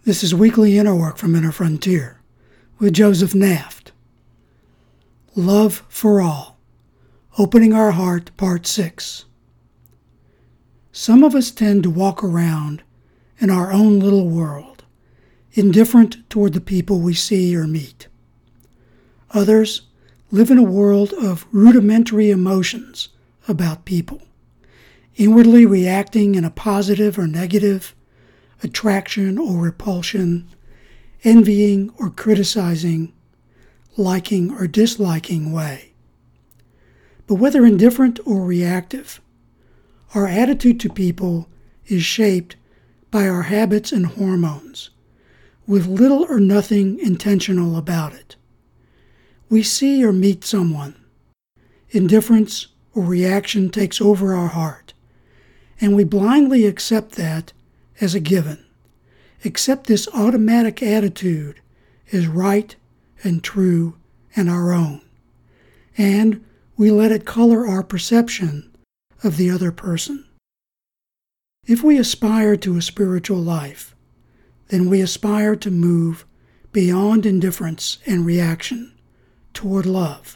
This is Weekly Inner Work from Inner Frontier with Joseph Naft. Love for All, Opening Our Heart, Part 6. Some of us tend to walk around in our own little world, indifferent toward the people we see or meet. Others live in a world of rudimentary emotions about people, inwardly reacting in a positive or negative, attraction or repulsion, envying or criticizing, liking or disliking way. But whether indifferent or reactive, our attitude to people is shaped by our habits and hormones, with little or nothing intentional about it. We see or meet someone, indifference or reaction takes over our heart, and we blindly accept that as a given, accept this automatic attitude as right and true and our own, and we let it color our perception of the other person. If we aspire to a spiritual life, then we aspire to move beyond indifference and reaction toward love.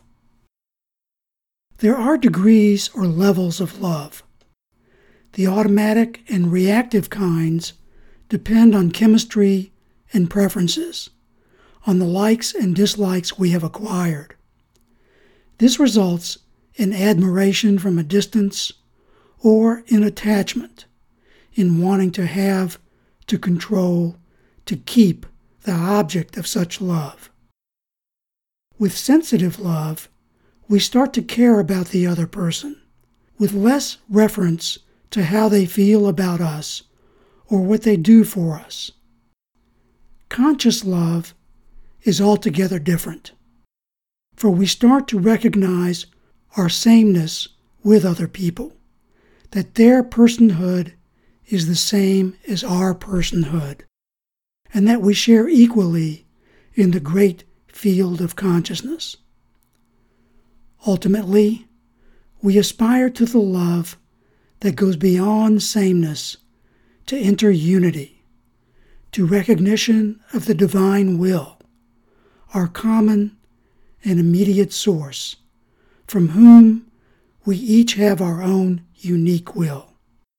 There are degrees or levels of love. The automatic and reactive kinds depend on chemistry and preferences, on the likes and dislikes we have acquired. This results in admiration from a distance or in attachment, in wanting to have, to control, to keep the object of such love. With sensitive love, we start to care about the other person, with less reference to how they feel about us or what they do for us. Conscious love is altogether different, for we start to recognize our sameness with other people, that their personhood is the same as our personhood, and that we share equally in the great field of consciousness. Ultimately, we aspire to the love that goes beyond sameness to enter unity, to recognition of the divine will, our common and immediate source, from whom we each have our own unique will.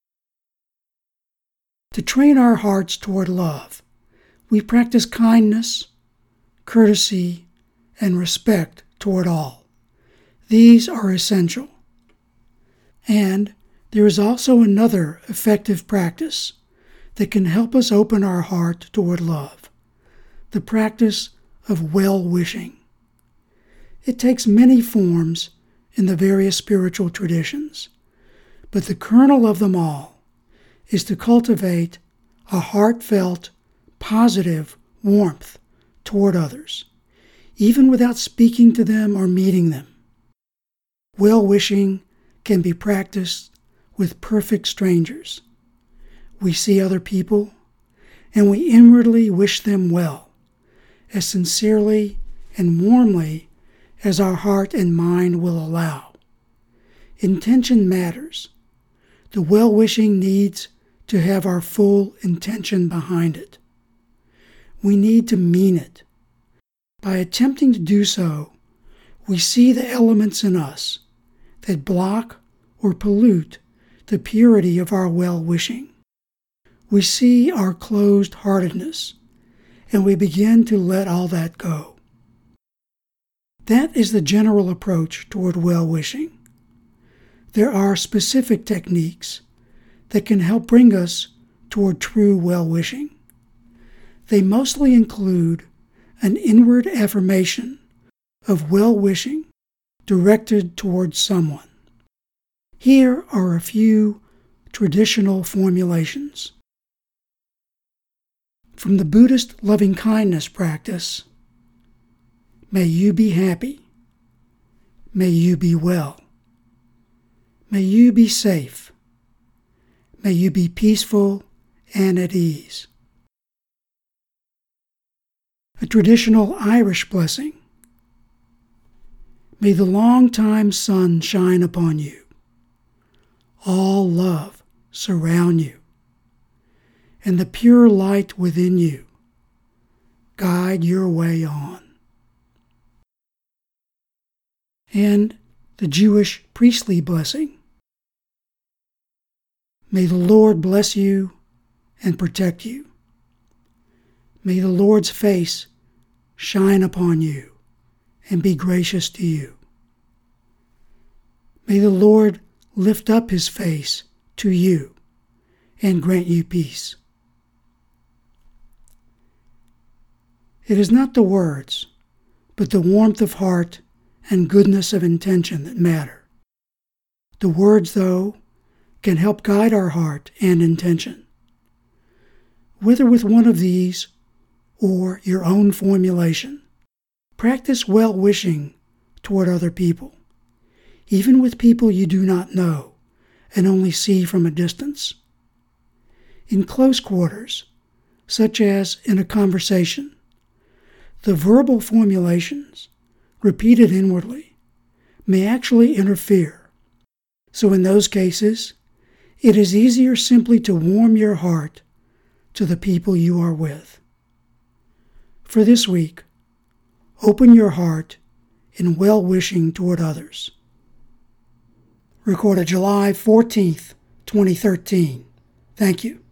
To train our hearts toward love, we practice kindness, courtesy, and respect toward all. These are essential. And there is also another effective practice that can help us open our heart toward love, the practice of well-wishing. It takes many forms in the various spiritual traditions, but the kernel of them all is to cultivate a heartfelt, positive warmth toward others, even without speaking to them or meeting them. Well-wishing can be practiced with perfect strangers. We see other people, and we inwardly wish them well, as sincerely and warmly as our heart and mind will allow. Intention matters. The well-wishing needs to have our full intention behind it. We need to mean it. By attempting to do so, we see the elements in us that block or pollute the purity of our well-wishing. We see our closed-heartedness, and we begin to let all that go. That is the general approach toward well-wishing. There are specific techniques that can help bring us toward true well-wishing. They mostly include an inward affirmation of well-wishing directed towards someone. Here are a few traditional formulations. From the Buddhist loving-kindness practice, may you be happy. May you be well. May you be safe. May you be peaceful and at ease. A traditional Irish blessing. May the long-time sun shine upon you. All love surround you, and the pure light within you guide your way on. And the Jewish priestly blessing. May the Lord bless you and protect you. May the Lord's face shine upon you and be gracious to you. May the Lord lift up his face to you and grant you peace. It is not the words, but the warmth of heart and goodness of intention that matter. The words, though, can help guide our heart and intention. Whether with one of these or your own formulation, practice well-wishing toward other people, even with people you do not know and only see from a distance. In close quarters, such as in a conversation, the verbal formulations, repeated inwardly, may actually interfere. So in those cases, it is easier simply to warm your heart to the people you are with. For this week, open your heart in well-wishing toward others. Recorded July 14th, 2013. Thank you.